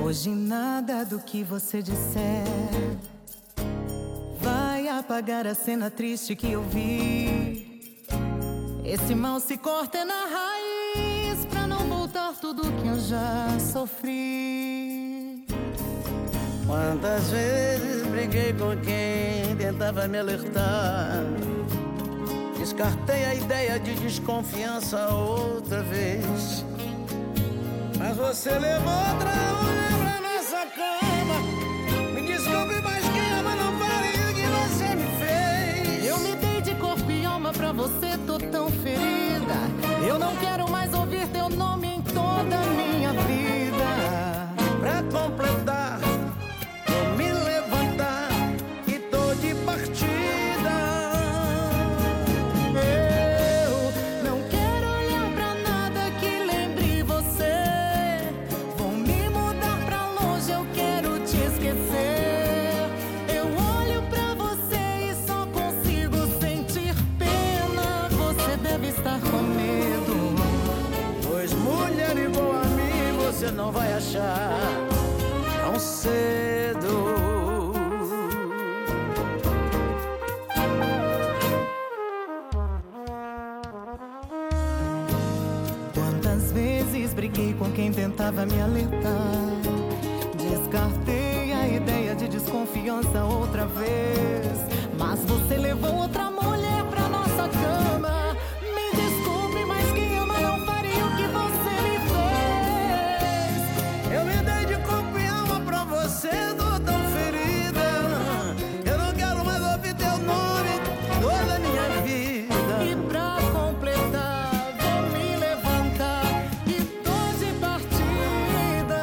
Hoje nada do que você disser vai apagar a cena triste que eu vi. Esse mal se corta na raiz pra não voltar tudo que eu já sofri. Quantas vezes briguei com quem tentava me alertar. Descartei a ideia de desconfiança outra vez. Mas você levou outra mulher pra nossa cama. Me desculpe, mas quem ama não faria o que você me fez. Eu me dei de corpo e alma pra você, tô tão ferida. Eu não quero mais ouvir teu nome em toda a minha vida. Pra completar, vou me levantar e tô de partida. Eu não quero olhar pra nada que lembre você. Vou me mudar pra longe, eu quero te esquecer. Eu olho pra você e só consigo sentir pena. Você deve estar com medo, Pois mulher igual a mim você não vai achar tão cedo. Quantas vezes briguei com quem tentava me alertar. Descartei a ideia de desconfiança outra vez. Mas você levou outra mulher pra nossa cama. Me desculpe, mas quem ama não faria o que você me fez. Eu me dei de corpo e alma pra você, tô tão ferida. Eu não quero mais ouvir teu nome toda a minha vida. E pra completar, vou me levantar e tô de partida.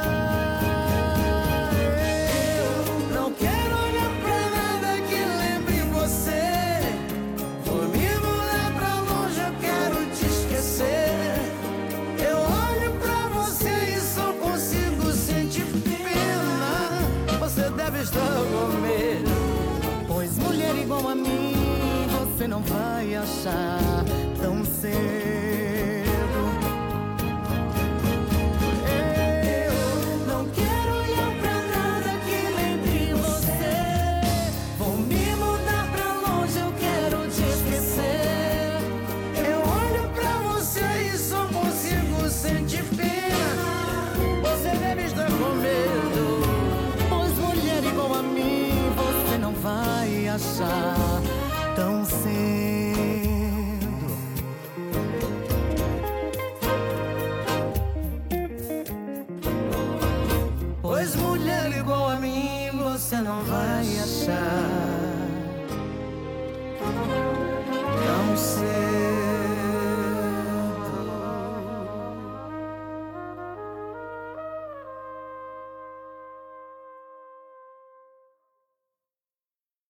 Eu não quero olhar pra nada que lembre você. Vou me mudar pra longe, eu quero te esquecer. Eu olho pra você e só consigo sentir pena. Você deve estar com medo. Pois mulher igual a mim você não vai achar tão cedo. Eu não quero olhar pra nada que lembre você. Vou me mudar pra longe, eu quero te esquecer. Eu olho pra você e só consigo sentir pena. Você deve estar com medo. Pois mulher igual a mim você não vai achar tão cedo. Pois mulher igual a mim você não vai achar tão cedo.